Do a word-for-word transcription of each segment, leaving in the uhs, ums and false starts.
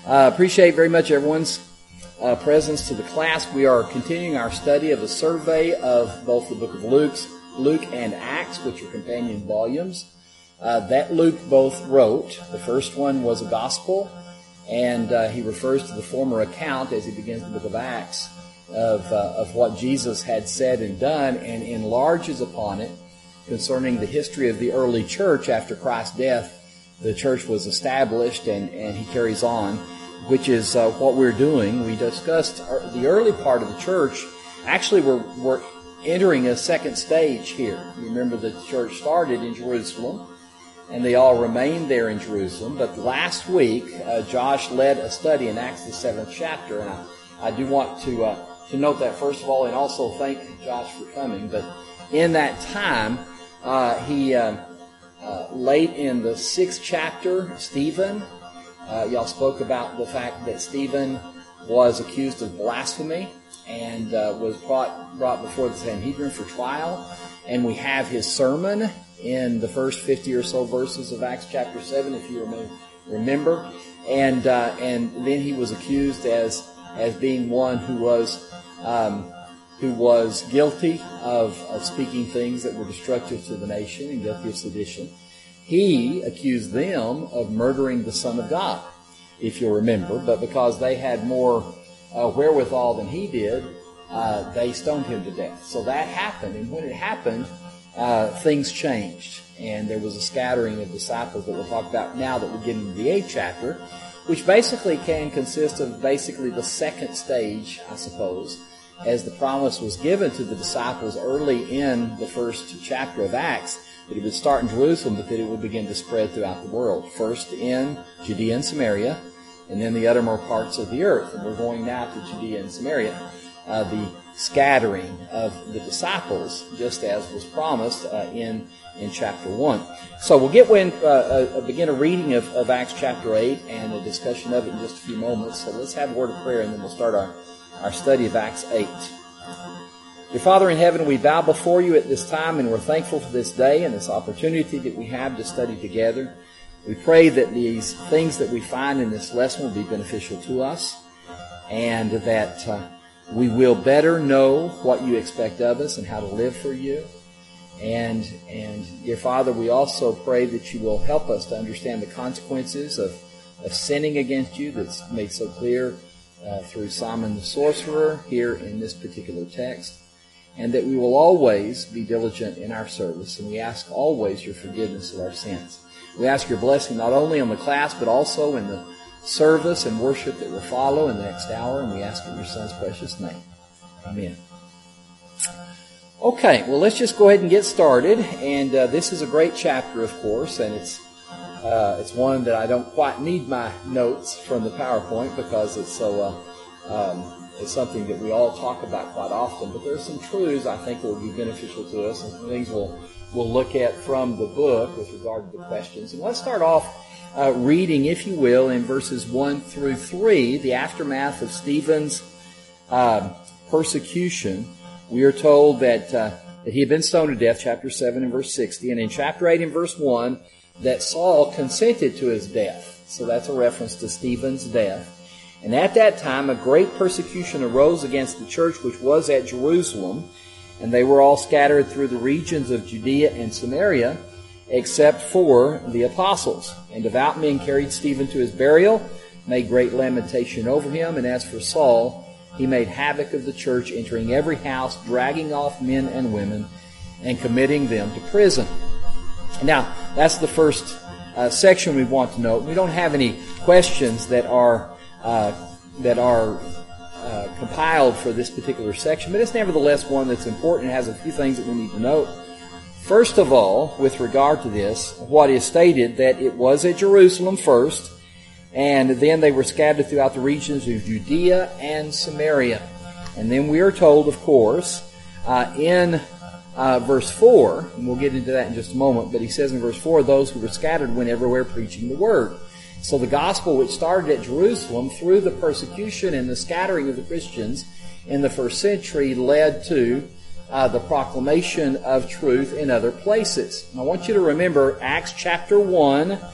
Uh, appreciate very much everyone's uh, presence to the class. We are continuing our study of a survey of both the book of Luke's, Luke and Acts, which are companion volumes uh, that Luke both wrote. The first one was a gospel, and uh, he refers to the former account as he begins the book of Acts of, uh, of what Jesus had said and done, and enlarges upon it concerning the history of the early church after Christ's death. The church was established, and, and he carries on, which is uh, what we're doing. We discussed the early part of the church. Actually, we're, we're entering a second stage here. You remember the church started in Jerusalem, and they all remained there in Jerusalem. But last week, uh, Josh led a study in Acts, the seventh chapter, and I, I do want to uh, to note that, first of all, and also thank Josh for coming. But in that time, uh, he... Uh, Uh, late in the sixth chapter, Stephen, uh, y'all spoke about the fact that Stephen was accused of blasphemy and uh, was brought, brought before the Sanhedrin for trial. And we have his sermon in the first fifty or so verses of Acts chapter seven, if you remember. And uh, and then he was accused as as being one who was um, who was guilty of, of speaking things that were destructive to the nation and guilty of sedition. He accused them of murdering the Son of God, if you'll remember. But because they had more uh, wherewithal than he did, uh, they stoned him to death. So that happened. And when it happened, uh, things changed. And there was a scattering of disciples that we'll talk about now that we get into the eighth chapter, which basically can consist of basically the second stage, I suppose, as the promise was given to the disciples early in the first chapter of Acts, that it would start in Jerusalem, but that it would begin to spread throughout the world. First in Judea and Samaria, and then the uttermost parts of the earth. And we're going now to Judea and Samaria, uh, the scattering of the disciples, just as was promised uh, in in chapter one. So we'll get when uh, uh, begin a reading of, of Acts chapter eight and a discussion of it in just a few moments. So let's have a word of prayer, and then we'll start our our study of Acts eight. Dear Father in heaven, we bow before you at this time, and we're thankful for this day and this opportunity that we have to study together. We pray that these things that we find in this lesson will be beneficial to us, and that uh, we will better know what you expect of us and how to live for you. And, and dear Father, we also pray that you will help us to understand the consequences of, of sinning against you that's made so clear Uh, through Simon the sorcerer here in this particular text, and that we will always be diligent in our service, and we ask always your forgiveness of our sins. We ask your blessing not only on the class, but also in the service and worship that will follow in the next hour, and we ask in your Son's precious name. Amen. Okay, well, let's just go ahead and get started, and uh, this is a great chapter, of course, and it's Uh, it's one that I don't quite need my notes from the PowerPoint because it's so uh, um, it's something that we all talk about quite often. But there are some truths I think that will be beneficial to us, and some things we'll we'll look at from the book with regard to the questions. And let's start off uh, reading, if you will, in verses one through three, the aftermath of Stephen's uh, persecution. We are told that uh, that he had been stoned to death, chapter seven and verse sixty, and in chapter eight and verse one. That Saul consented to his death. So that's a reference to Stephen's death. And at that time, a great persecution arose against the church which was at Jerusalem, and they were all scattered through the regions of Judea and Samaria, except for the apostles. And devout men carried Stephen to his burial, made great lamentation over him, and as for Saul, he made havoc of the church, entering every house, dragging off men and women, and committing them to prison. Now, that's the first uh, section we want to note. We don't have any questions that are uh, that are uh, compiled for this particular section, but it's nevertheless one that's important. It has a few things that we need to note. First of all, with regard to this, what is stated that it was at Jerusalem first, and then they were scattered throughout the regions of Judea and Samaria. And then we are told, of course, uh, in Uh, verse four, and we'll get into that in just a moment, but he says in verse four, those who were scattered went everywhere preaching the word. So the gospel which started at Jerusalem through the persecution and the scattering of the Christians in the first century led to uh, the proclamation of truth in other places. And I want you to remember Acts chapter one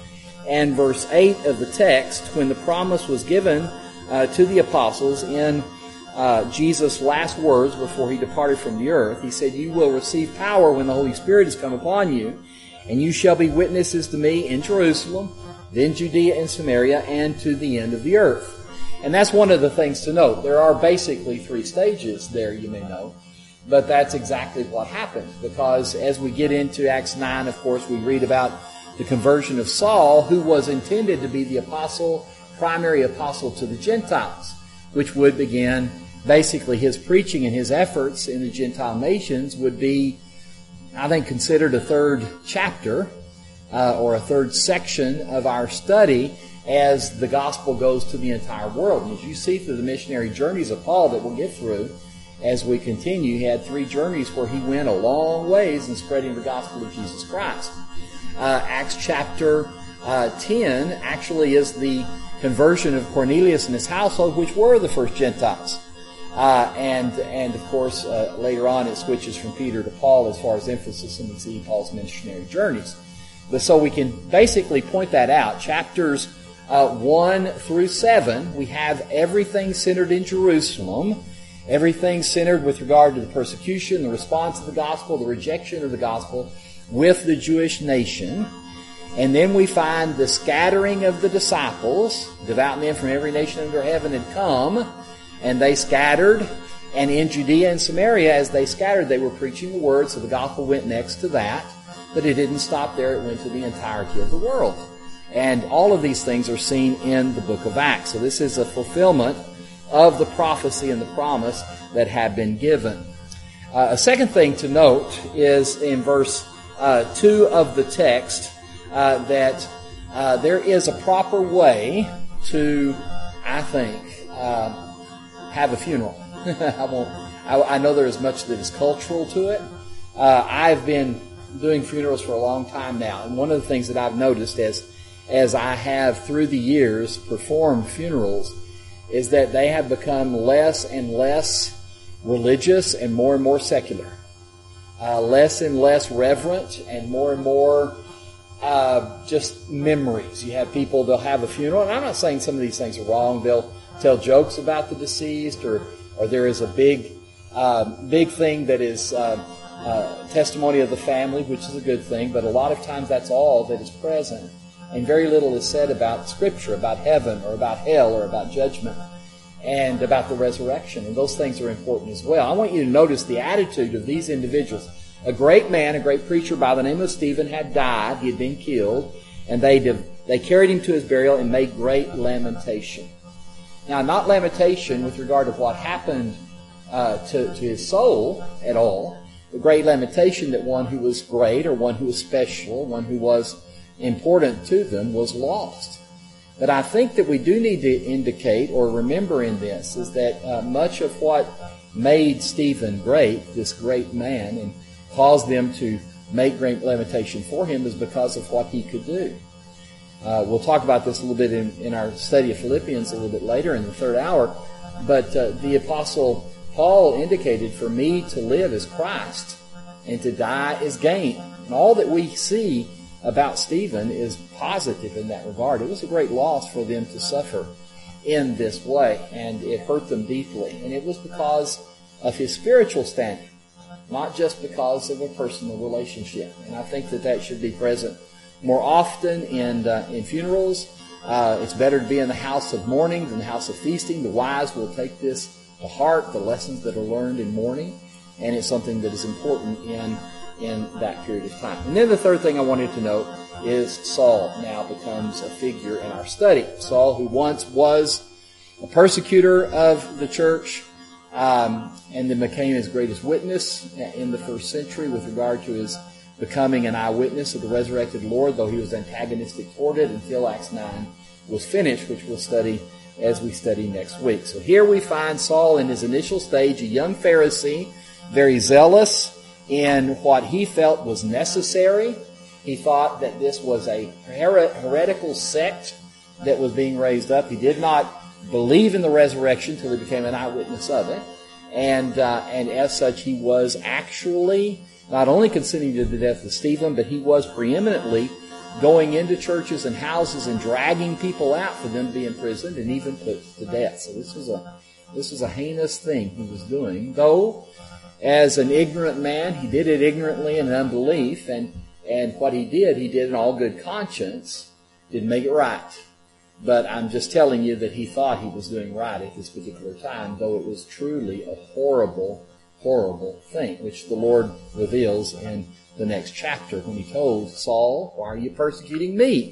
and verse eight of the text, when the promise was given uh, to the apostles in uh, Jesus' last words before he departed from the earth, he said, "You will receive power when the Holy Spirit has come upon you, and you shall be witnesses to me in Jerusalem, then Judea and Samaria, and to the end of the earth." And that's one of the things to note. There are basically three stages there, you may know. But that's exactly what happened. Because as we get into Acts nine, of course, we read about the conversion of Saul, who was intended to be the apostle, primary apostle to the Gentiles, which would begin basically his preaching and his efforts in the Gentile nations would be, I think, considered a third chapter uh, or a third section of our study as the gospel goes to the entire world. And as you see through the missionary journeys of Paul that we'll get through as we continue, he had three journeys where he went a long ways in spreading the gospel of Jesus Christ. Uh, Acts chapter uh, ten actually is the conversion of Cornelius and his household, which were the first Gentiles. Uh, and, and of course, uh, later on it switches from Peter to Paul as far as emphasis, and we see Paul's missionary journeys. But so we can basically point that out. Chapters Uh, one through seven, we have everything centered in Jerusalem, everything centered with regard to the persecution, the response of the gospel, the rejection of the gospel with the Jewish nation. And then we find the scattering of the disciples. Devout men from every nation under heaven had come, and they scattered. And in Judea and Samaria, as they scattered, they were preaching the word, so the gospel went next to that. But it didn't stop there. It went to the entirety of the world. And all of these things are seen in the book of Acts. So this is a fulfillment of the prophecy and the promise that had been given. Uh, a second thing to note is in verse uh, two of the text uh, that uh, there is a proper way to, I think, uh, have a funeral. I won't. I, I know there is much that is cultural to it. Uh, I've been doing funerals for a long time now, and one of the things that I've noticed is as I have through the years performed funerals, is that they have become less and less religious and more and more secular. Uh, less and less reverent and more and more uh, just memories. You have people, they'll have a funeral, and I'm not saying some of these things are wrong. They'll tell jokes about the deceased, or, or there is a big, uh, big thing that is uh, uh, testimony of the family, which is a good thing, but a lot of times that's all that is present. And very little is said about Scripture, about heaven, or about hell, or about judgment, and about the resurrection. And those things are important as well. I want you to notice the attitude of these individuals. A great man, a great preacher by the name of Stephen had died. He had been killed. And they they carried him to his burial and made great lamentation. Now, not lamentation with regard to what happened uh, to, to his soul at all. The great lamentation that one who was great, or one who was special, one who was important to them, was lost. But I think that we do need to indicate or remember in this is that uh, much of what made Stephen great, this great man, and caused them to make great lamentation for him, is because of what he could do. Uh, we'll talk about this a little bit in, in our study of Philippians a little bit later in the third hour. But uh, the Apostle Paul indicated, for me to live is Christ, and to die is gain. And all that we see about Stephen is positive in that regard. It was a great loss for them to suffer in this way, and it hurt them deeply. And it was because of his spiritual standing, not just because of a personal relationship. And I think that that should be present more often in uh, in funerals. Uh, it's better to be in the house of mourning than the house of feasting. The wise will take this to heart, the lessons that are learned in mourning, and it's something that is important in in that period of time. And then the third thing I wanted to note is Saul now becomes a figure in our study. Saul, who once was a persecutor of the church, um, and then became his greatest witness in the first century with regard to his becoming an eyewitness of the resurrected Lord, though he was antagonistic toward it until Acts nine was finished, which we'll study as we study next week. So here we find Saul in his initial stage, a young Pharisee, very zealous in what he felt was necessary. He thought that this was a her- heretical sect that was being raised up. He did not believe in the resurrection until he became an eyewitness of it. And uh, and as such, he was actually not only consenting to the death of Stephen, but he was preeminently going into churches and houses and dragging people out for them to be imprisoned and even put to death. So this was a this was a heinous thing he was doing. Though, as an ignorant man, he did it ignorantly and in unbelief, and, and what he did, he did in all good conscience, didn't make it right. But I'm just telling you that he thought he was doing right at this particular time, though it was truly a horrible, horrible thing, which the Lord reveals in the next chapter when he told Saul, "Why are you persecuting me?"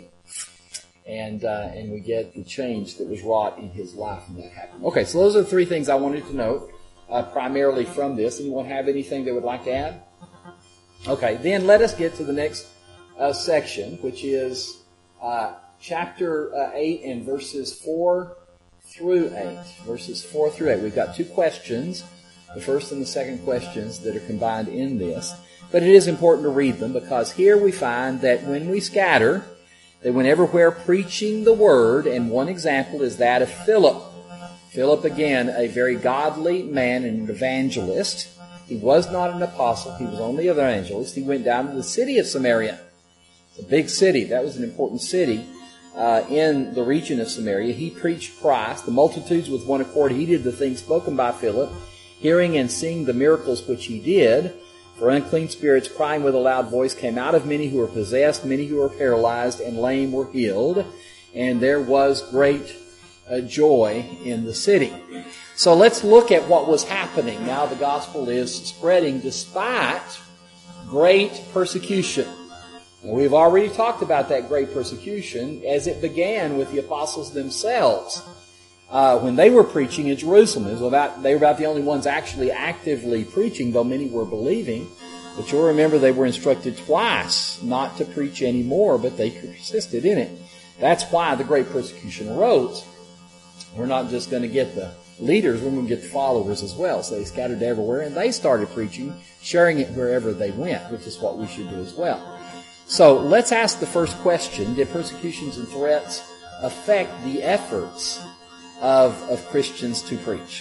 And uh, and we get the change that was wrought in his life when that happened. Okay, so those are the three things I wanted to note, uh, primarily from this. Anyone have anything they would like to add? Okay, then let us get to the next uh, section, which is uh, chapter uh, eight and verses four through eight. Verses four through eight. We've got two questions, the first and the second questions that are combined in this. But it is important to read them because here we find that when we scatter, they went everywhere preaching the word, and one example is that of Philip. Philip, again, a very godly man and an evangelist. He was not an apostle. He was only an evangelist. He went down to the city of Samaria. It's a big city. That was an important city uh, in the region of Samaria. He preached Christ. The multitudes with one accord heeded the things spoken by Philip, hearing and seeing the miracles which he did. For unclean spirits, crying with a loud voice, came out of many who were possessed, many who were paralyzed, and lame were healed. And there was great uh, joy in the city. So let's look at what was happening. Now the gospel is spreading despite great persecution. And we've already talked about that great persecution as it began with the apostles themselves. Uh, when they were preaching in Jerusalem, it was about, they were about the only ones actually actively preaching, though many were believing. But you'll remember they were instructed twice not to preach anymore, but they persisted in it. That's why the great persecution arose. We're not just going to get the leaders, we're going to get the followers as well. So they scattered everywhere, and they started preaching, sharing it wherever they went, which is what we should do as well. So let's ask the first question. Did persecutions and threats affect the efforts Of, of Christians to preach?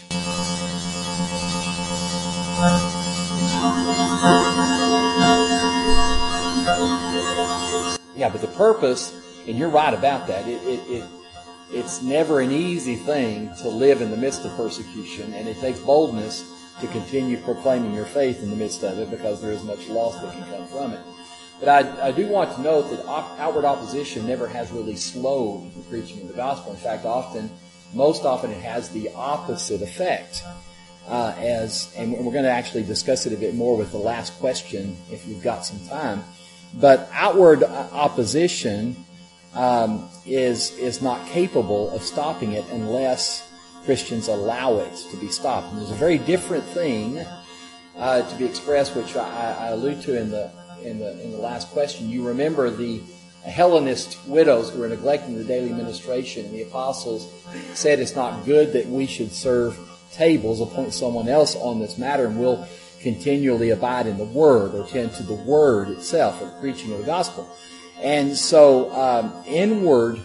Yeah, but the purpose, and you're right about that, it, it, it it's never an easy thing to live in the midst of persecution, and it takes boldness to continue proclaiming your faith in the midst of it because there is much loss that can come from it. But I, I do want to note that outward opposition never has really slowed the preaching of the gospel. In fact, often Most often it has the opposite effect. Uh, as and we're going to actually discuss it a bit more with the last question if you've got some time. But outward opposition um, is is not capable of stopping it unless Christians allow it to be stopped. And there's a very different thing uh, to be expressed, which I, I allude to in the in the in the last question. You remember the Hellenist widows who were neglecting the daily ministration, and the apostles said it's not good that we should serve tables, appoint someone else on this matter, and we'll continually abide in the Word or tend to the Word itself or the preaching of the gospel. And so um, inward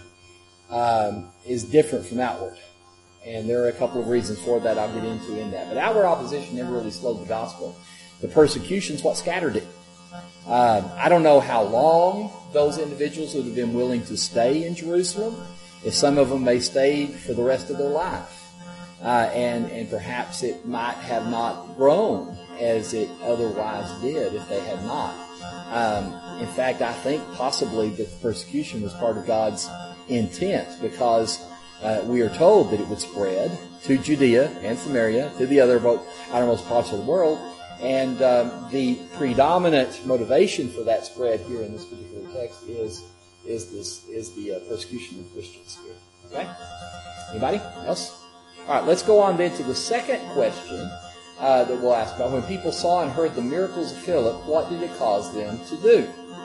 um, is different from outward. And there are a couple of reasons for that I'll get into in that. But outward opposition never really slowed the gospel. The persecution's what scattered it. Uh, I don't know how long those individuals would have been willing to stay in Jerusalem. If some of them may stayed for the rest of their life. Uh, and, and perhaps it might have not grown as it otherwise did if they had not. Um, in fact, I think possibly that the persecution was part of God's intent because uh, we are told that it would spread to Judea and Samaria, to the other outermost parts of the world. And um, the predominant motivation for that spread here in this particular text is is this is the uh, persecution of Christians here. Okay? Anybody else? All right, let's go on then to the second question uh, that we'll ask about. When people saw and heard the miracles of Philip, what did it cause them to do?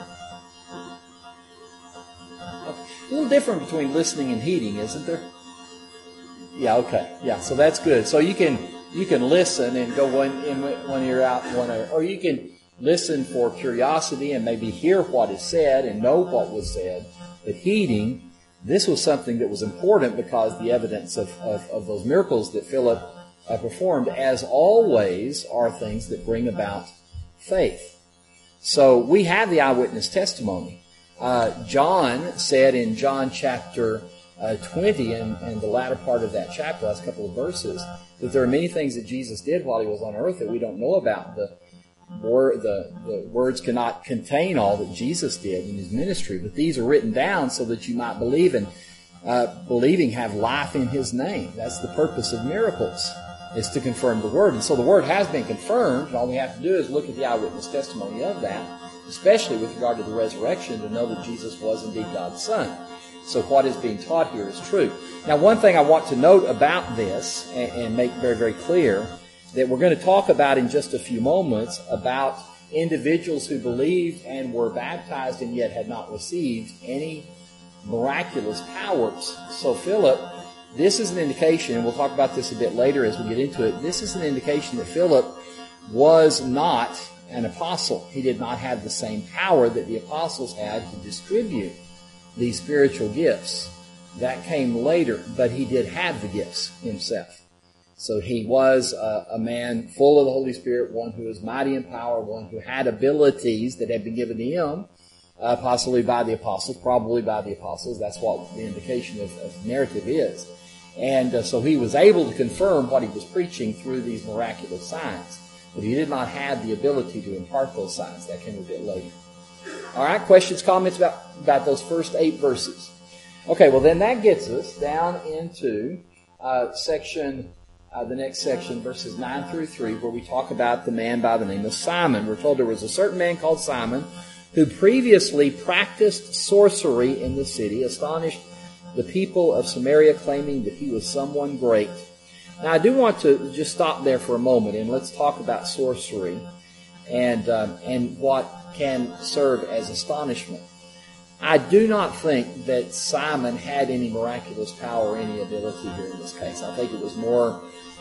A little different between listening and heeding, isn't there? Yeah, okay. Yeah, so that's good. So you can you can listen and go one in one ear out, one ear, or you can listen for curiosity and maybe hear what is said and know what was said. But heeding, this was something that was important because the evidence of, of, of those miracles that Philip uh, performed, as always, are things that bring about faith. So we have the eyewitness testimony. Uh, John said in John chapter uh, twenty, and, and the latter part of that chapter, last couple of verses, that there are many things that Jesus did while he was on earth that we don't know about. The, word, the, the words cannot contain all that Jesus did in his ministry, but these are written down so that you might believe, and uh, believing have life in his name. That's the purpose of miracles, is to confirm the word. And so the word has been confirmed, and all we have to do is look at the eyewitness testimony of that, especially with regard to the resurrection, to know that Jesus was indeed God's Son. So what is being taught here is true. Now, one thing I want to note about this, and, and make very, very clear, that we're going to talk about in just a few moments about individuals who believed and were baptized and yet had not received any miraculous powers. So Philip, this is an indication, and we'll talk about this a bit later as we get into it, this is an indication that Philip was not an apostle. He did not have the same power that the apostles had to distribute these spiritual gifts. That came later, but he did have the gifts himself. So he was a, a man full of the Holy Spirit, one who was mighty in power, one who had abilities that had been given to him, uh, possibly by the apostles, probably by the apostles. That's what the indication of, of narrative is. And uh, so he was able to confirm what he was preaching through these miraculous signs. But he did not have the ability to impart those signs. That came a bit later. All right, questions, comments about, about those first eight verses? Okay, well then that gets us down into uh, section, uh, the next section, verses nine through three, where we talk about the man by the name of Simon. We're told there was a certain man called Simon who previously practiced sorcery in the city, astonished the people of Samaria, claiming that he was someone great. Now, I do want to just stop there for a moment, and let's talk about sorcery and um, and what can serve as astonishment. I do not think that Simon had any miraculous power or any ability here in this case. I think it was more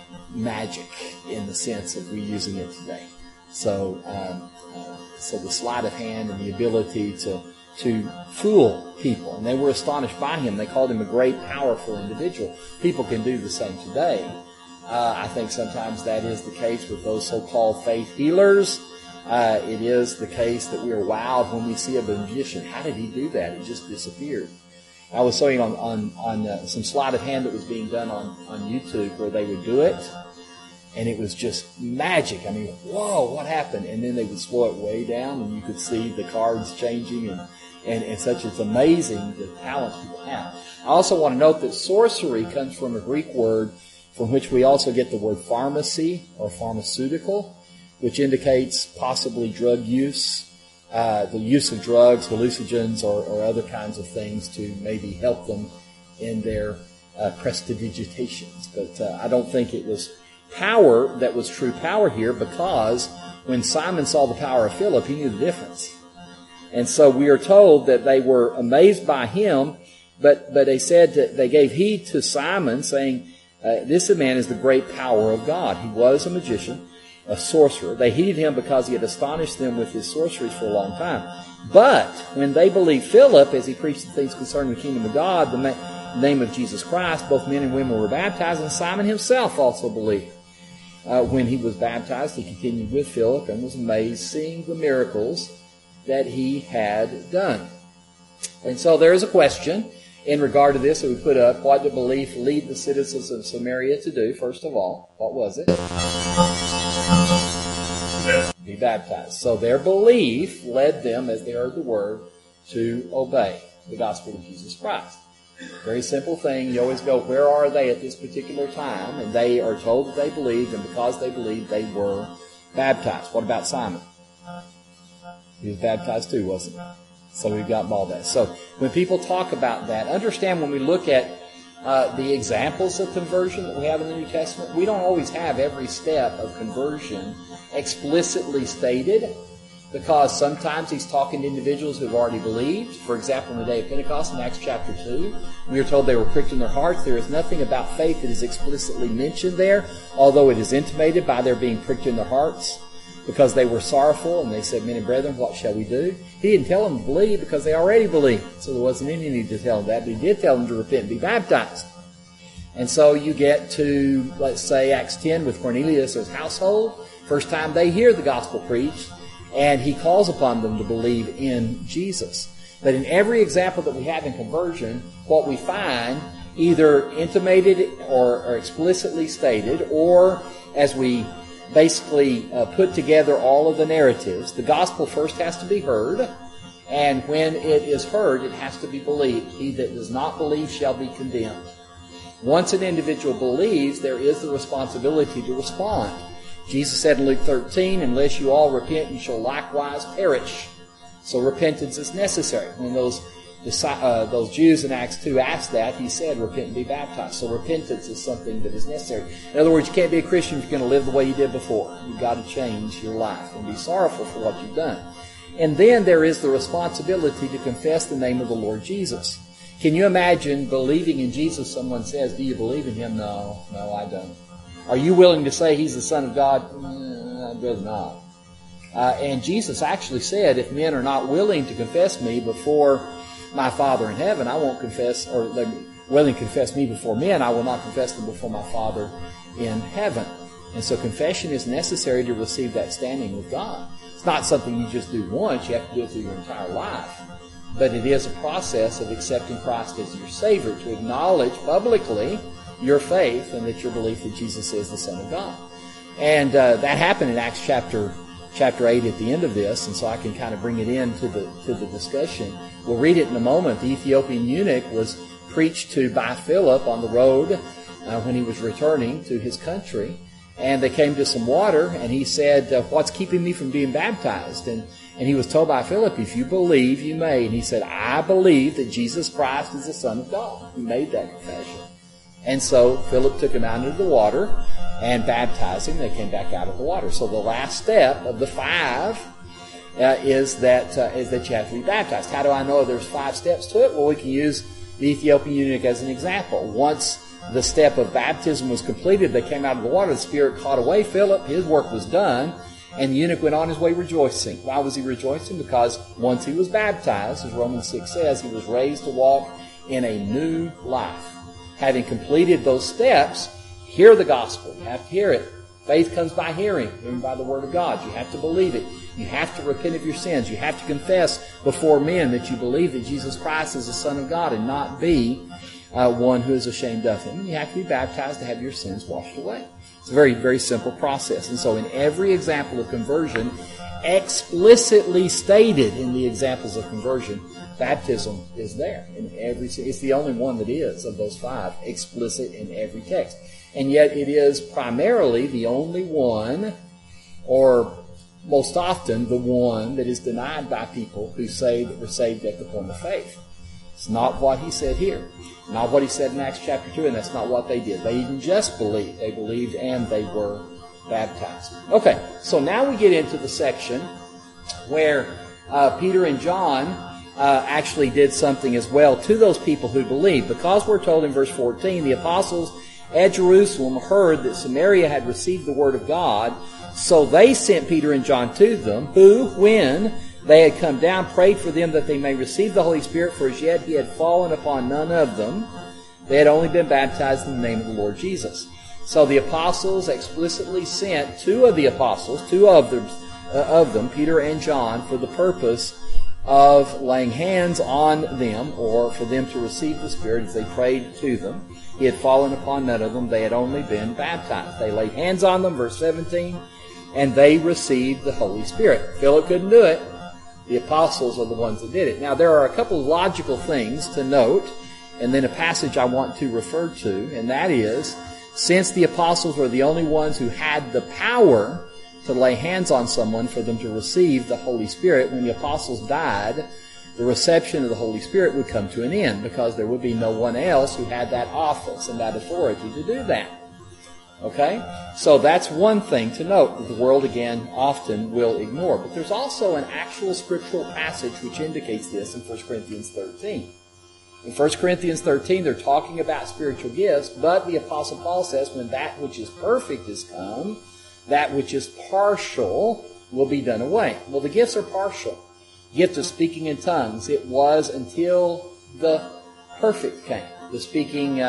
magic in the sense of we using it today. So, um, uh, so the sleight of hand and the ability to to fool people, and they were astonished by him. They called him a great, powerful individual. People can do the same today. Uh, I think sometimes that is the case with those so-called faith healers. Uh, it is the case that we are wowed when we see a magician. How did he do that? It just disappeared. I was showing on on, on uh, some sleight of hand that was being done on, on YouTube where they would do it, and it was just magic. I mean, whoa, what happened? And then they would slow it way down, and you could see the cards changing, and, and, and such. It's amazing the talents people have. I also want to note that sorcery comes from a Greek word from which we also get the word pharmacy or pharmaceutical, which indicates possibly drug use, uh, the use of drugs, hallucinogens, or, or other kinds of things to maybe help them in their uh, prestidigitations. But uh, I don't think it was power that was true power here, because when Simon saw the power of Philip, he knew the difference. And so we are told that they were amazed by him, but, but they said that they gave heed to Simon, saying, uh, this man is the great power of God. He was a magician, a sorcerer. They heeded him because he had astonished them with his sorceries for a long time. But when they believed Philip, as he preached the things concerning the kingdom of God, the ma- name of Jesus Christ, both men and women were baptized, and Simon himself also believed. Uh, when he was baptized, he continued with Philip and was amazed seeing the miracles that he had done. And so there is a question in regard to this that we put up. What did belief lead the citizens of Samaria to do? First of all, what was it? Be baptized. So their belief led them, as they heard the word, to obey the gospel of Jesus Christ. Very simple thing. You always go, where are they at this particular time? And they are told that they believed, and because they believed, they were baptized. What about Simon? He was baptized too, wasn't he? So we've got all that. So when people talk about that, understand when we look at uh, the examples of conversion that we have in the New Testament, we don't always have every step of conversion explicitly stated, because sometimes he's talking to individuals who have already believed. For example, on the day of Pentecost in Acts chapter two, we are told they were pricked in their hearts. There is nothing about faith that is explicitly mentioned there, although it is intimated by their being pricked in their hearts, because they were sorrowful, and they said, men and brethren, what shall we do? He didn't tell them to believe because they already believed. So there wasn't any need to tell them that, but he did tell them to repent and be baptized. And so you get to, let's say, Acts ten with Cornelius' household. First time they hear the gospel preached, and he calls upon them to believe in Jesus. But in every example that we have in conversion, what we find, either intimated or, or explicitly stated, or as we basically uh, put together all of the narratives, the gospel first has to be heard, and when it is heard, it has to be believed. He that does not believe shall be condemned. Once an individual believes, there is the responsibility to respond. Jesus said in Luke thirteen, unless you all repent, you shall likewise perish. So repentance is necessary. When those uh, those Jews in Acts two asked that, he said, repent and be baptized. So repentance is something that is necessary. In other words, you can't be a Christian if you're going to live the way you did before. You've got to change your life and be sorrowful for what you've done. And then there is the responsibility to confess the name of the Lord Jesus. Can you imagine believing in Jesus? Someone says, do you believe in Him? No, no, I don't. Are you willing to say He's the Son of God? Mm, I'd rather not. Uh, and Jesus actually said, if men are not willing to confess me before my Father in heaven, I won't confess, or they're willing to confess me before men, I will not confess them before my Father in heaven. And so confession is necessary to receive that standing with God. It's not something you just do once, you have to do it through your entire life. But it is a process of accepting Christ as your Savior, to acknowledge publicly your faith and that your belief that Jesus is the Son of God. And uh, that happened in Acts chapter chapter eight at the end of this, and so I can kind of bring it into the to the discussion. We'll read it in a moment. The Ethiopian eunuch was preached to by Philip on the road uh, when he was returning to his country, and they came to some water, and he said, uh, what's keeping me from being baptized? And and he was told by Philip, if you believe, you may. And he said, I believe that Jesus Christ is the Son of God. He made that confession. And so Philip took him out into the water and baptized him. They came back out of the water. So the last step of the five uh, is that uh, is that you have to be baptized. How do I know there's five steps to it? Well, we can use the Ethiopian eunuch as an example. Once the step of baptism was completed, they came out of the water. The Spirit caught away Philip. His work was done. And the eunuch went on his way rejoicing. Why was he rejoicing? Because once he was baptized, as Romans six says, he was raised to walk in a new life. Having completed those steps, hear the gospel. You have to hear it. Faith comes by hearing, hearing by the Word of God. You have to believe it. You have to repent of your sins. You have to confess before men that you believe that Jesus Christ is the Son of God and not be uh, one who is ashamed of Him. You have to be baptized to have your sins washed away. It's a very, very simple process. And so in every example of conversion, explicitly stated in the examples of conversion, baptism is there. In every, it's the only one that is of those five, explicit in every text. And yet it is primarily the only one, or most often the one, that is denied by people who say that we're saved at the point of faith. It's not what he said here. Not what he said in Acts chapter two, and that's not what they did. They didn't just believe. They believed and they were baptized. Okay, so now we get into the section where uh, Peter and John uh, actually did something as well to those people who believed. Because we're told in verse fourteen, the apostles at Jerusalem heard that Samaria had received the word of God, so they sent Peter and John to them, who, when they had come down, prayed for them that they may receive the Holy Spirit, for as yet He had fallen upon none of them. They had only been baptized in the name of the Lord Jesus. So the apostles explicitly sent two of the apostles, two of them, uh, of them, Peter and John, for the purpose of laying hands on them, or for them to receive the Spirit as they prayed to them. He had fallen upon none of them. They had only been baptized. They laid hands on them, verse seventeen, and they received the Holy Spirit. Philip couldn't do it. The apostles are the ones that did it. Now, there are a couple of logical things to note, and then a passage I want to refer to, and that is, since the apostles were the only ones who had the power to lay hands on someone for them to receive the Holy Spirit, when the apostles died, the reception of the Holy Spirit would come to an end, because there would be no one else who had that office and that authority to do that. Okay? So that's one thing to note that the world, again, often will ignore. But there's also an actual scriptural passage which indicates this in First Corinthians thirteen. In First Corinthians thirteen, they're talking about spiritual gifts, but the Apostle Paul says, when that which is perfect is come, that which is partial will be done away. Well, the gifts are partial. Gift of speaking in tongues, it was until the perfect came. The speaking uh,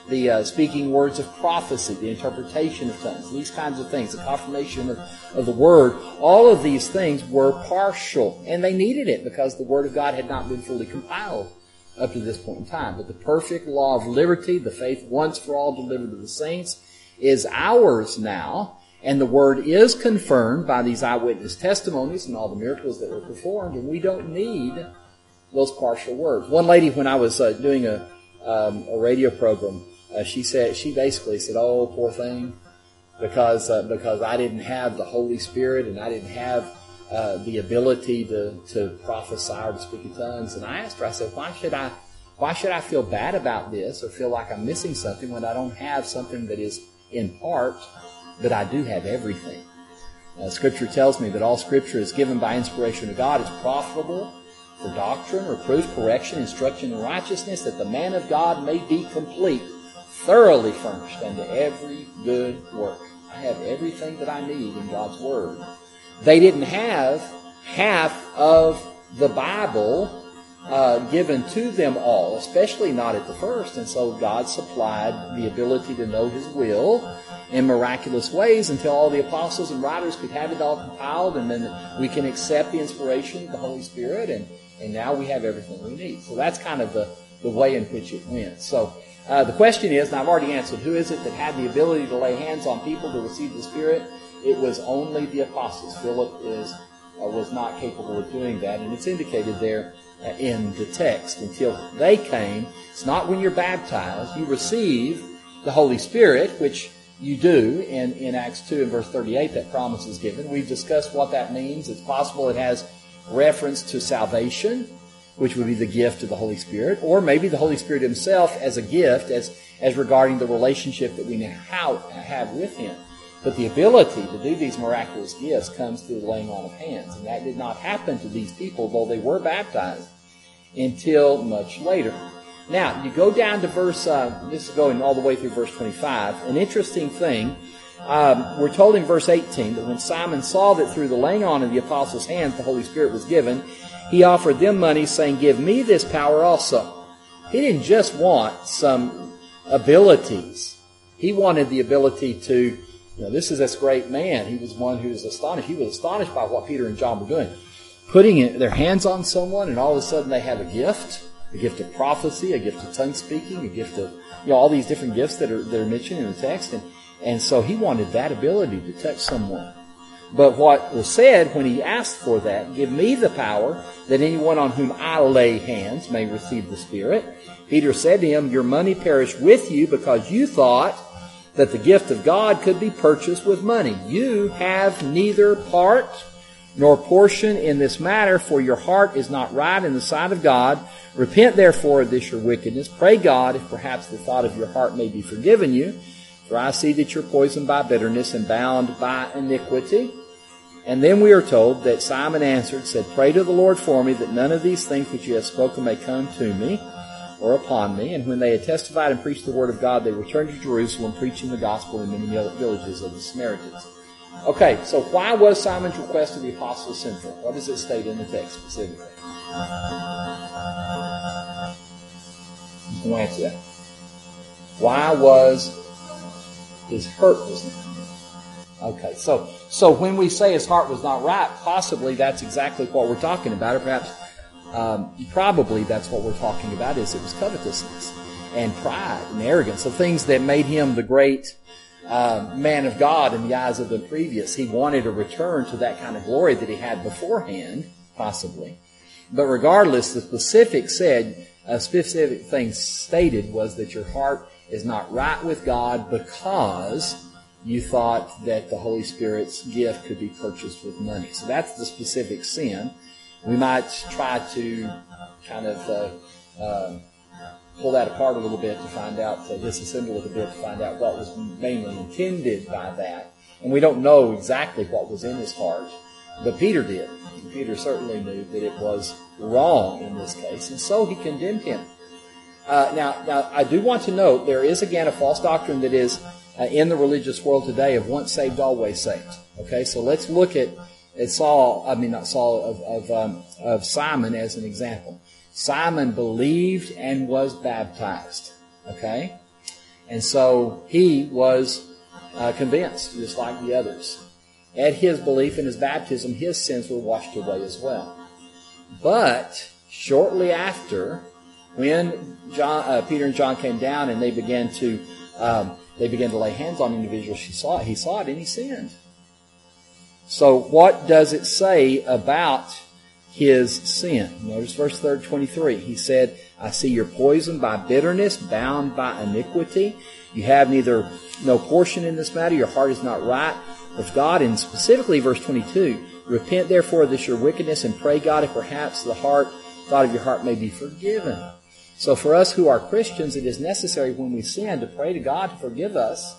the uh, speaking words of prophecy, the interpretation of tongues, these kinds of things, the confirmation of, of the Word, all of these things were partial, and they needed it because the Word of God had not been fully compiled up to this point in time. But the perfect law of liberty, the faith once for all delivered to the saints, is ours now, and the Word is confirmed by these eyewitness testimonies and all the miracles that were performed, and we don't need those partial words. One lady, when I was uh, doing a, um, a radio program, uh, she said, she basically said, "Oh, poor thing, because uh, because I didn't have the Holy Spirit and I didn't have uh, the ability to to prophesy or to speak in tongues." And I asked her, I said, "Why should I why should I feel bad about this or feel like I'm missing something when I don't have something that is in part, but I do have everything?" Uh, Scripture tells me that all Scripture is given by inspiration of God. It's profitable for doctrine, reproof, correction, instruction in righteousness, that the man of God may be complete, thoroughly furnished unto every good work. I have everything that I need in God's Word. They didn't have half of the Bible uh, given to them all, especially not at the first. And so God supplied the ability to know His will in miraculous ways until all the apostles and writers could have it all compiled, and then we can accept the inspiration of the Holy Spirit, and, and now we have everything we need. So that's kind of the, the way in which it went. So uh, the question is, and I've already answered, who is it that had the ability to lay hands on people to receive the Spirit? It was only the apostles. Philip is uh, was not capable of doing that, and it's indicated there uh, in the text. Until they came, it's not when you're baptized. You receive the Holy Spirit, which you do in, in Acts two and verse thirty-eight, that promise is given. We've discussed what that means. It's possible it has reference to salvation, which would be the gift of the Holy Spirit, or maybe the Holy Spirit Himself as a gift, as, as regarding the relationship that we now have with Him. But the ability to do these miraculous gifts comes through the laying on of hands. And that did not happen to these people, though they were baptized, until much later. Now, you go down to verse, uh, this is going all the way through verse twenty-five. An interesting thing, um, we're told in verse eighteen that when Simon saw that through the laying on of the apostles' hands the Holy Spirit was given, he offered them money, saying, "Give me this power also." He didn't just want some abilities. He wanted the ability to, you know, this is this great man. He was one who was astonished. He was astonished by what Peter and John were doing. Putting their hands on someone, and all of a sudden they have a gift. A gift of prophecy, a gift of tongue speaking, a gift of, you know, all these different gifts that are, that are mentioned in the text. And, and so he wanted that ability to touch someone. But what was said when he asked for that, "Give me the power that anyone on whom I lay hands may receive the Spirit." Peter said to him, "Your money perished with you because you thought that the gift of God could be purchased with money. You have neither part nor portion in this matter, for your heart is not right in the sight of God. Repent therefore of this your wickedness. Pray God, if perhaps the thought of your heart may be forgiven you. For I see that you're poisoned by bitterness and bound by iniquity." And then we are told that Simon answered, said, "Pray to the Lord for me, that none of these things which you have spoken may come to me or upon me." And when they had testified and preached the word of God, they returned to Jerusalem, preaching the gospel in many villages of the Samaritans. Okay, so why was Simon's request of the apostles sinful? What does it state in the text specifically? You can answer that. Why was his heart was not right? Okay, so so when we say his heart was not right, possibly that's exactly what we're talking about, or perhaps um, probably that's what we're talking about, is it was covetousness and pride and arrogance, the things that made him the great uh, man of God in the eyes of the previous. He wanted a return to that kind of glory that he had beforehand, possibly. But regardless, the specific said, a specific thing stated was that your heart is not right with God because you thought that the Holy Spirit's gift could be purchased with money. So that's the specific sin. We might try to kind of uh, uh, pull that apart a little bit to find out, uh, disassemble it a bit to find out what was mainly intended by that. And we don't know exactly what was in his heart, but Peter did. Peter certainly knew that it was wrong in this case, and so he condemned him. Uh, now, now, I do want to note there is again a false doctrine that is uh, in the religious world today of once saved, always saved. Okay, so let's look at, at Saul. I mean, not Saul, of of, um, of Simon as an example. Simon believed and was baptized. Okay, And so he was uh, convinced, just like the others. At his belief in his baptism, his sins were washed away as well. But shortly after, when John, uh, Peter and John came down and they began to um, they began to lay hands on individuals, he saw it, he saw it, and he sinned. So what does it say about his sin? Notice verse twenty-three. He said, I see you're poisoned by bitterness, bound by iniquity. You have neither no portion in this matter. Your heart is not right with God. And specifically verse twenty-two, repent therefore of this your wickedness and pray God if perhaps the heart, thought of your heart may be forgiven. So for us who are Christians, it is necessary when we sin to pray to God to forgive us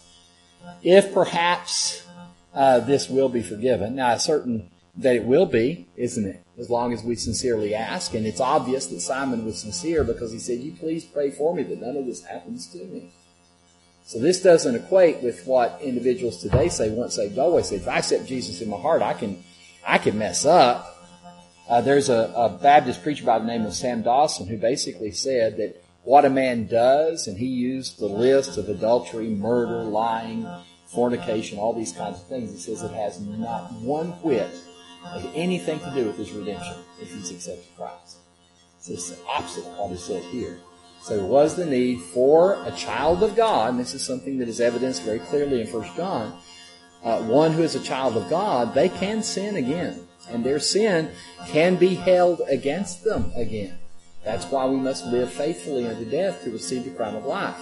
if perhaps uh, this will be forgiven. Now, it's certain that it will be, isn't it? As long as we sincerely ask. And it's obvious that Simon was sincere because he said, you please pray for me that none of this happens to me. So this doesn't equate with what individuals today say, once saved, always saved. If I accept Jesus in my heart, I can I can mess up. Uh, there's a, a Baptist preacher by the name of Sam Dawson who basically said that what a man does, and he used the list of adultery, murder, lying, fornication, all these kinds of things. He says it has not one whit of anything to do with his redemption if he's accepted Christ. So it's the opposite of what is said here. So there was the need for a child of God, and this is something that is evidenced very clearly in First John. Uh, one who is a child of God, they can sin again, and their sin can be held against them again. That's why we must live faithfully unto death to receive the crown of life.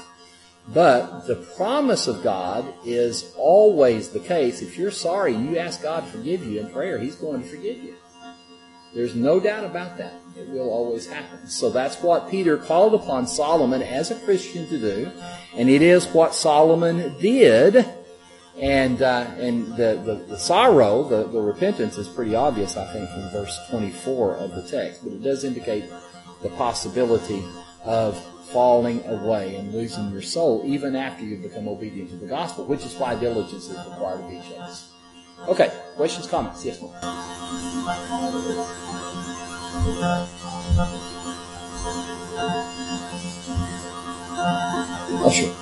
But the promise of God is always the case. If you're sorry and you ask God to forgive you in prayer, He's going to forgive you. There's no doubt about that. It will always happen. So that's what Peter called upon Solomon as a Christian to do. And it is what Solomon did. And uh, and the, the, the sorrow, the, the repentance is pretty obvious, I think, from verse twenty-four of the text. But it does indicate the possibility of falling away and losing your soul even after you've become obedient to the gospel, which is why diligence is required of each of us. Okay, questions, comments? Yes, ma'am. Oh, sure.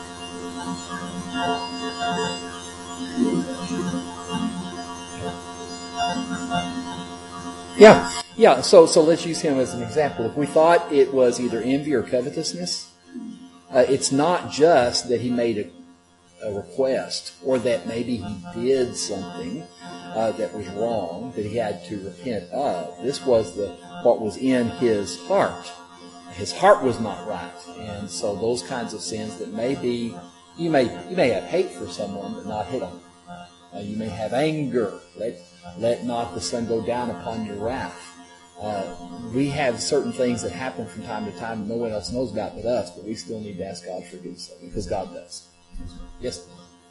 Yeah, yeah. So, so let's use him as an example. If we thought it was either envy or covetousness, uh, it's not just that he made a, a request or that maybe he did something uh, that was wrong that he had to repent of. This was the what was in his heart. His heart was not right, and so those kinds of sins that may be, you may you may have hate for someone but not hate them. Uh, you may have anger. Let let not the sun go down upon your wrath. Uh, we have certain things that happen from time to time that no one else knows about but us, but we still need to ask God for forgiveness because God does. Yes?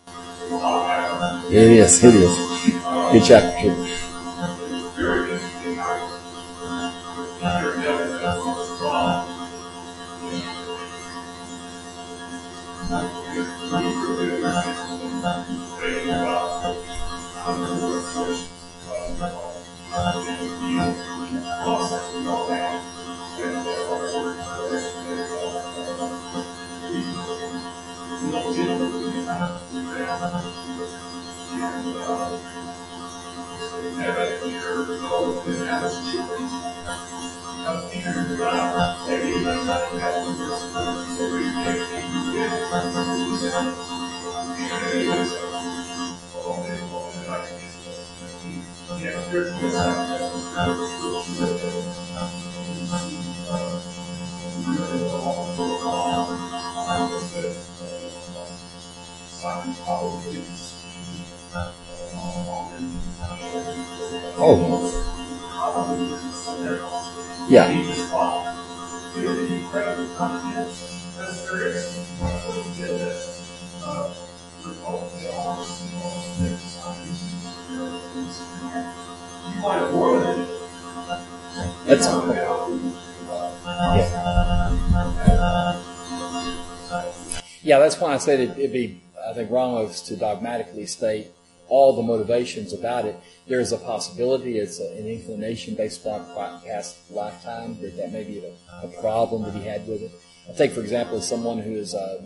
It is. It is. Good chapter. Oh. Yeah. That's yeah. Yeah, that's why I said it, it'd be, I think, wrong of us to dogmatically state all the motivations about it. There is a possibility, it's a, an inclination based on past lifetime, that that may be a, a problem that he had with it. I take, for example, someone who is uh,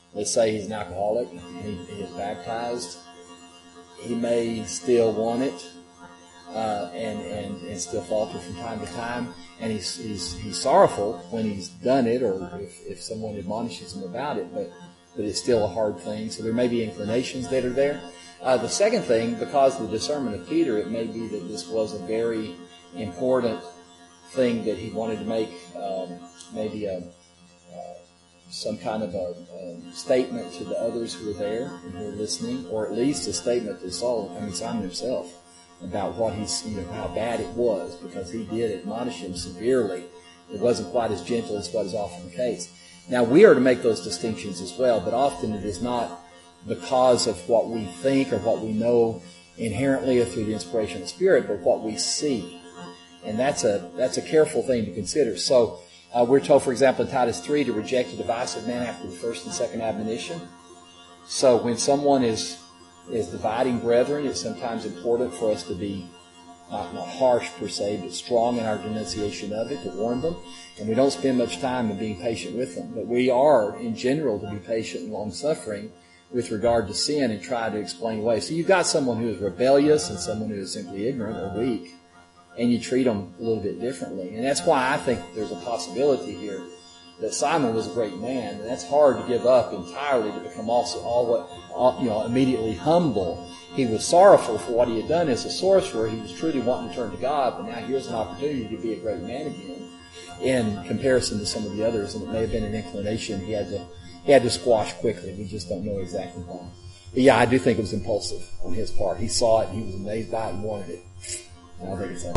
let's say he's an alcoholic, and he, he is baptized, he may still want it uh, and, and, and still falter from time to time. And he's, he's, he's sorrowful when he's done it, or if, if someone admonishes him about it, but, but it's still a hard thing. So there may be inclinations that are there. Uh, the second thing, because of the discernment of Peter, it may be that this was a very important thing that he wanted to make, um, maybe a, uh, some kind of a, a statement to the others who were there and who were listening, or at least a statement to Saul, I mean Simon himself, about what he's, you know, how bad it was, because he did admonish him severely. It wasn't quite as gentle as what is often the case. Now, we are to make those distinctions as well, but often it is not because of what we think or what we know inherently or through the inspiration of the Spirit, but what we see. And that's a that's a careful thing to consider. So uh, we're told, for example, in Titus three, to reject a divisive man after the first and second admonition. So when someone is is dividing brethren, it's sometimes important for us to be not, not harsh per se, but strong in our denunciation of it, to warn them. And we don't spend much time in being patient with them. But we are, in general, to be patient and long-suffering with regard to sin and try to explain away. So you've got someone who is rebellious and someone who is simply ignorant or weak, and you treat them a little bit differently. And that's why I think there's a possibility here that Simon was a great man, and that's hard to give up entirely to become also all what all, you know immediately humble. He was sorrowful for what he had done as a sorcerer. He was truly wanting to turn to God, but now here's an opportunity to be a great man again in comparison to some of the others, and it may have been an inclination he had to he had to squash quickly. We just don't know exactly why. But yeah, I do think it was impulsive on his part. He saw it, and he was amazed by it and wanted it. And I think it's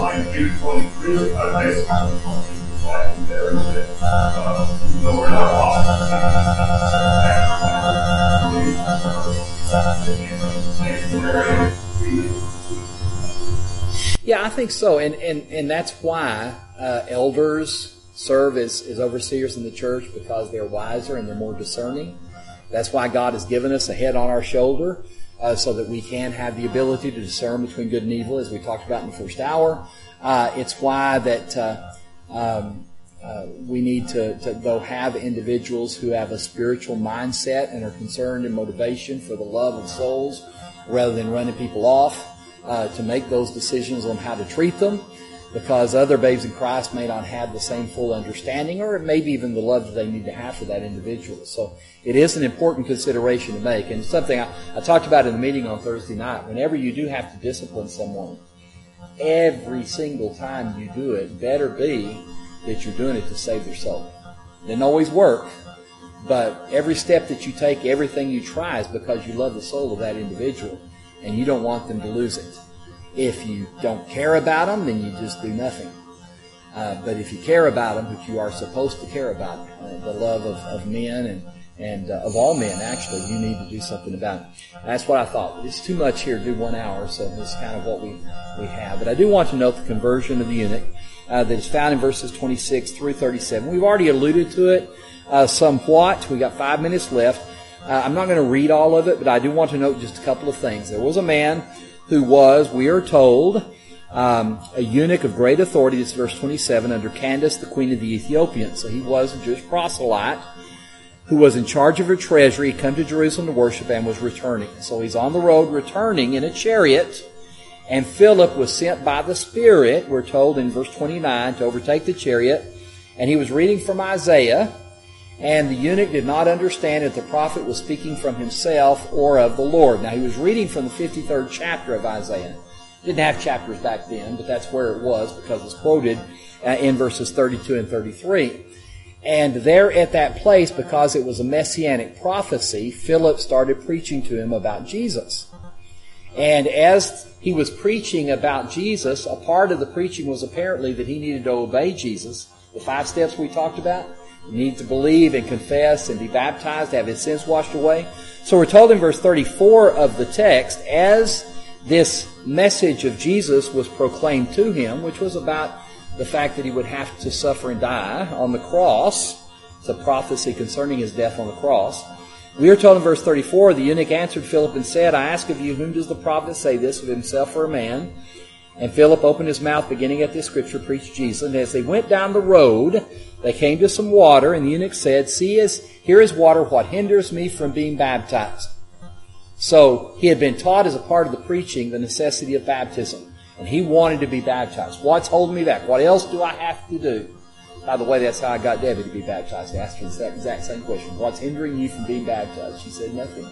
Yeah, I think so. And, and, and that's why uh, elders serve as, as overseers in the church, because they're wiser and they're more discerning. That's why God has given us a head on our shoulder, uh, so that we can have the ability to discern between good and evil, as we talked about in the first hour. Uh, it's why that uh, um, uh, we need to, to, though, have individuals who have a spiritual mindset and are concerned in motivation for the love of souls, rather than running people off, uh, to make those decisions on how to treat them. Because other babes in Christ may not have the same full understanding, or maybe even the love that they need to have for that individual. So it is an important consideration to make. And something I, I talked about in the meeting on Thursday night. Whenever you do have to discipline someone, every single time you do it, better be that you're doing it to save their soul. It doesn't always work, but every step that you take, everything you try, is because you love the soul of that individual, and you don't want them to lose it. If you don't care about them, then you just do nothing. Uh, but if you care about them, which you are supposed to care about, uh, the love of, of men and, and uh, of all men, actually, you need to do something about it. That's what I thought. It's too much here to do one hour, so this is kind of what we, we have. But I do want to note the conversion of the eunuch uh, that is found in verses twenty-six through thirty-seven. We've already alluded to it uh, somewhat. We got five minutes left. Uh, I'm not going to read all of it, but I do want to note just a couple of things. There was a man who was, we are told, um, a eunuch of great authority. This is verse twenty-seven, under Candace, the queen of the Ethiopians. So he was a Jewish proselyte who was in charge of her treasury. He come to Jerusalem to worship and was returning. So he's on the road returning in a chariot, and Philip was sent by the Spirit, we're told in verse twenty-nine, to overtake the chariot. And he was reading from Isaiah, and the eunuch did not understand that the prophet was speaking from himself or of the Lord. Now, he was reading from the fifty-third chapter of Isaiah. Didn't have chapters back then, but that's where it was, because it's quoted uh, in verses thirty-two and thirty-three. And there at that place, because it was a messianic prophecy, Philip started preaching to him about Jesus. And as he was preaching about Jesus, a part of the preaching was apparently that he needed to obey Jesus. The five steps we talked about. You need to believe and confess and be baptized, to have his sins washed away. So we're told in verse thirty-four of the text, as this message of Jesus was proclaimed to him, which was about the fact that he would have to suffer and die on the cross. It's a prophecy concerning his death on the cross. We are told in verse thirty-four, the eunuch answered Philip and said, I ask of you, whom does the prophet say this, of himself or a man? And Philip opened his mouth, beginning at this scripture, preached Jesus. And as they went down the road, They came to some water, and the eunuch said, See, is, here is water, what hinders me from being baptized? So he had been taught as a part of the preaching the necessity of baptism, and he wanted to be baptized. What's holding me back? What else do I have to do? By the way, that's how I got Debbie to be baptized. I asked her the exact same question. What's hindering you from being baptized? She said nothing.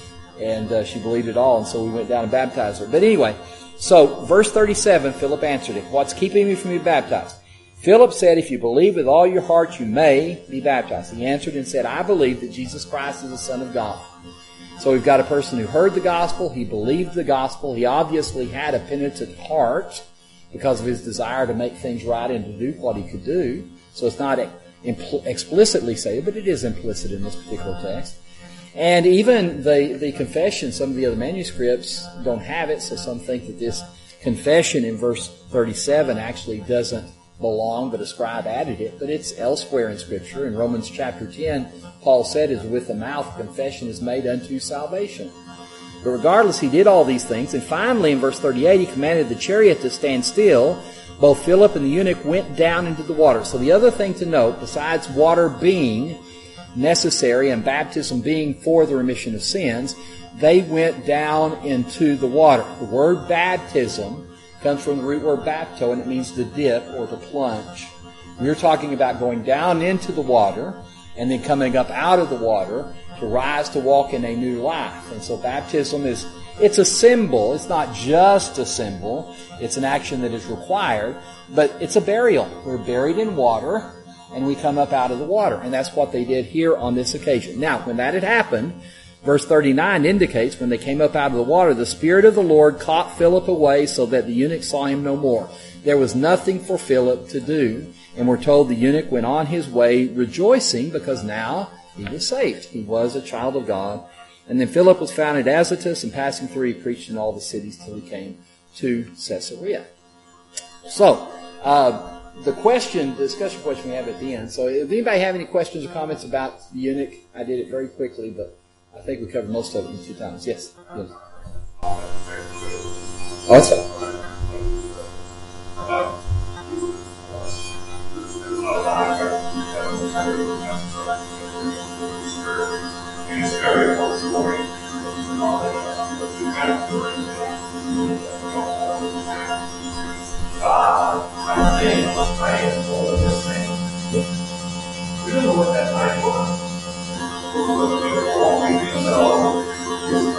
And uh, she believed it all, and so we went down and baptized her. But anyway, so verse thirty-seven, Philip answered him, What's keeping me from being baptized? Philip said, If you believe with all your heart, you may be baptized. He answered and said, I believe that Jesus Christ is the Son of God. So we've got a person who heard the gospel, he believed the gospel, he obviously had a penitent heart because of his desire to make things right and to do what he could do. So it's not impl- explicitly stated, but it is implicit in this particular text. And even the, the confession, some of the other manuscripts don't have it, so some think that this confession in verse thirty-seven actually doesn't belong, but a scribe added it. But it's elsewhere in Scripture. In Romans chapter ten, Paul said, is with the mouth confession is made unto salvation. But regardless, he did all these things. And finally, in verse thirty-eight, he commanded the chariot to stand still. Both Philip and the eunuch went down into the water. So the other thing to note, besides water being necessary and baptism being for the remission of sins, they went down into the water. The word baptism comes from the root word bapto, and it means to dip or to plunge. We're talking about going down into the water and then coming up out of the water to rise to walk in a new life. And so baptism is, it's a symbol. It's not just a symbol. It's an action that is required, but it's a burial. We're buried in water and we come up out of the water. And that's what they did here on this occasion. Now, when that had happened, verse thirty-nine indicates when they came up out of the water, the Spirit of the Lord caught Philip away so that the eunuch saw him no more. There was nothing for Philip to do. And we're told the eunuch went on his way rejoicing because now he was saved. He was a child of God. And then Philip was found at Azotus, and passing through, he preached in all the cities till he came to Caesarea. So, uh, the question, the discussion question we have at the end. So, if anybody have any questions or comments about the eunuch, I did it very quickly, but I think we covered most of it in two times. Yes? Yes. Oh, that's fine. We don't know what that night was. All we do know is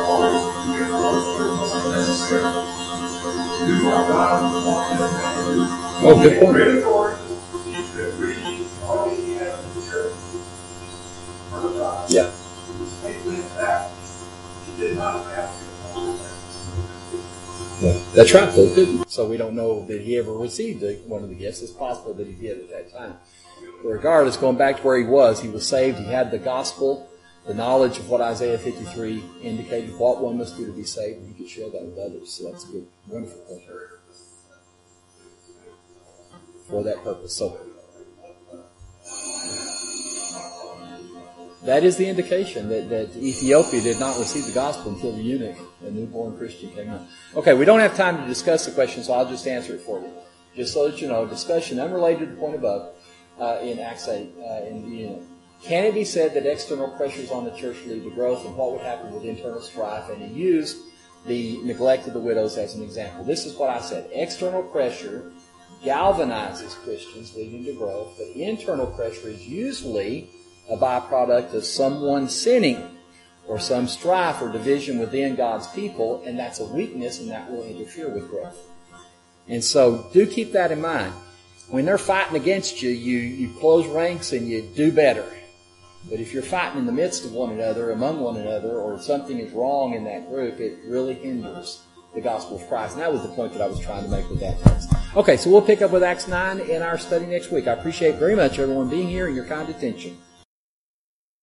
Oh, good point. Yeah. Yeah. That's right, though, didn't. So we don't know that he ever received one of the gifts. It's possible that he did at that time. But regardless, going back to where he was, he was saved. He had the gospel, the knowledge of what Isaiah fifty-three indicated, what one must do to be saved, and he could share that with others. So that's a good, wonderful thing for that purpose. So that is the indication that, that Ethiopia did not receive the gospel until the eunuch, a newborn Christian, came out. Okay, we don't have time to discuss the question, so I'll just answer it for you. Just so that you know, discussion unrelated to the point above uh, in Acts eight uh, in the eunuch. Can it be said that external pressures on the church lead to growth, and what would happen with internal strife? And he used the neglect of the widows as an example. This is what I said. External pressure galvanizes Christians, leading to growth, but internal pressure is usually a byproduct of someone sinning or some strife or division within God's people, and that's a weakness, and that will interfere with growth. And so do keep that in mind. When they're fighting against you, you, you close ranks and you do better. But if you're fighting in the midst of one another, among one another, or something is wrong in that group, it really hinders the gospel of Christ. And that was the point that I was trying to make with that text. Okay, so we'll pick up with Acts nine in our study next week. I appreciate very much everyone being here and your kind attention.